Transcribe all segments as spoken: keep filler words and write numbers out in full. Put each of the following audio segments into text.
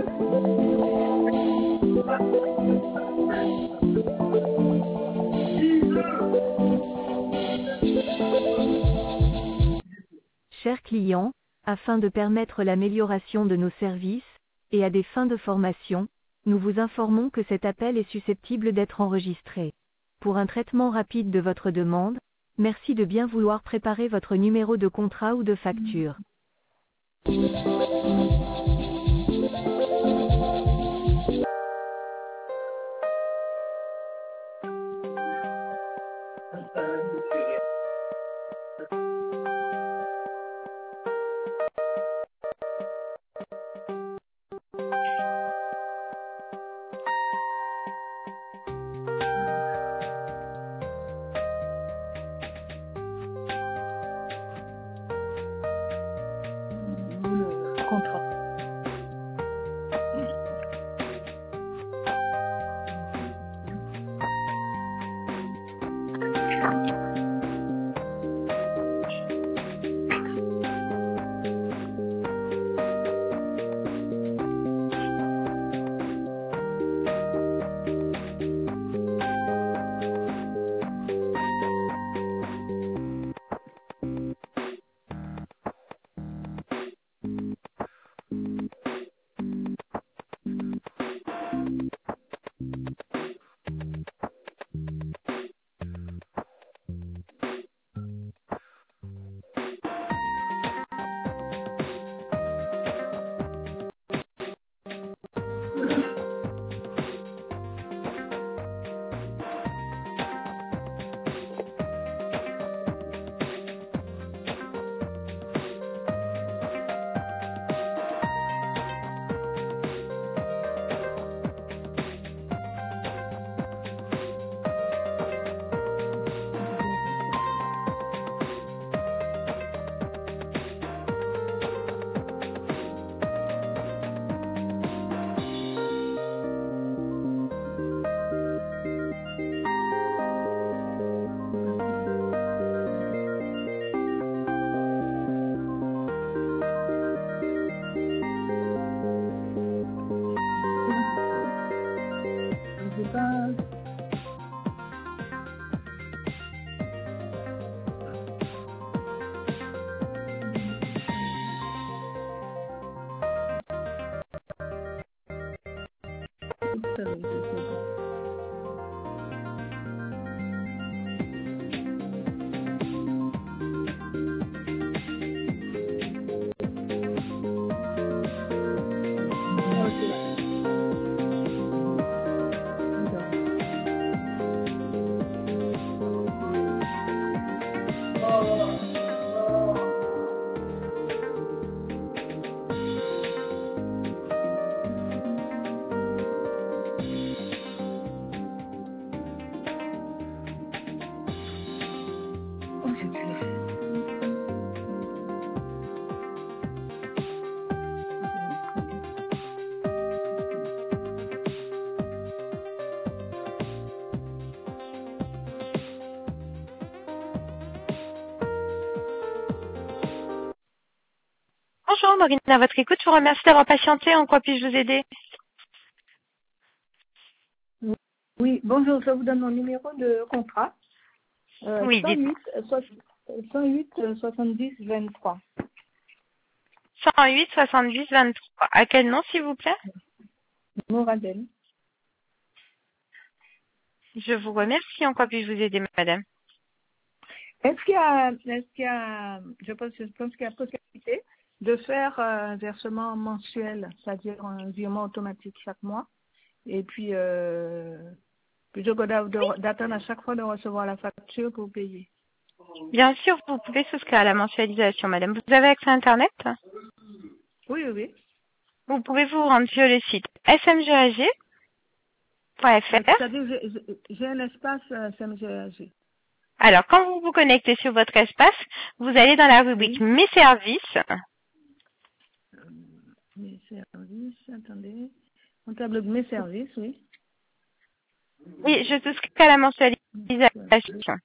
Chers clients, afin de permettre l'amélioration de nos services, et à des fins de formation, nous vous informons que cet appel est susceptible d'être enregistré. Pour un traitement rapide de votre demande, merci de bien vouloir préparer votre numéro de contrat ou de facture. Le contrat. Je sais pas. Ça, je sais pas. Ok. Oh, j'ai plus. Bonjour, Maureen, à votre écoute. Je vous remercie d'avoir patienté. En quoi puis-je vous aider? Oui, bonjour, je vous donne mon numéro de contrat. Euh, Oui, dites-moi. cent huit soixante-dix vingt-trois. cent huit soixante-dix vingt-trois. À quel nom, s'il vous plaît? Moradel. Je vous remercie. En quoi puis-je vous aider, madame? Est-ce qu'il y a, est-ce qu'il y a, je pense, je pense qu'il y a possibilité de faire un versement mensuel, c'est-à-dire un virement automatique chaque mois, et puis euh, plutôt que d'a- de- d'attendre à chaque fois de recevoir la facture pour payer. Bien sûr, vous pouvez souscrire à la mensualisation, madame. Vous avez accès à Internet? Oui, oui, oui. Vous pouvez vous rendre sur le site s m g a g point f r. C'est-à-dire, j'ai- j'ai j'ai un espace euh, S M G A G. Alors, quand vous vous connectez sur votre espace, vous allez dans la rubrique Oui. Mes services. Euh, Mes services, attendez. Un tableau de mes services, oui. Oui, je souscris à la mensualisation.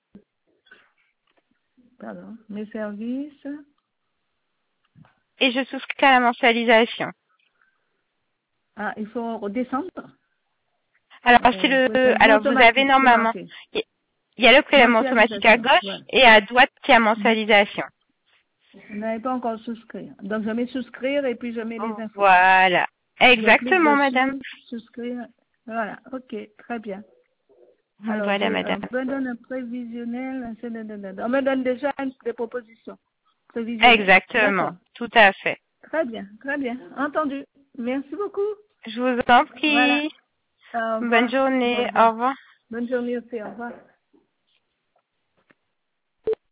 Pardon. Mes services. Et je souscris à la mensualisation. Ah, il faut redescendre. Alors, Euh, c'est ouais, c'est le, un alors vous automatique, avez c'est normalement, marqué. il y a le prélèvement automatique à Mensualisation, gauche ouais. et à droite qui a mensualisation. Vous n'avez pas encore souscrire. Donc, je mets souscrire et puis je mets les infos. Voilà. Je clique Exactement, madame. dessus, souscrire. Voilà, ok, très bien. Alors, Voilà, j'ai, euh, madame. on me donne un prévisionnel. On me donne déjà une- des propositions prévisionnelles. Exactement. D'accord. Tout à fait. Très bien, très bien. Entendu. Merci beaucoup. Je vous en Voilà. prie. Au Bonne revoir. Au journée. revoir. Au revoir. Bonne journée aussi. Au revoir.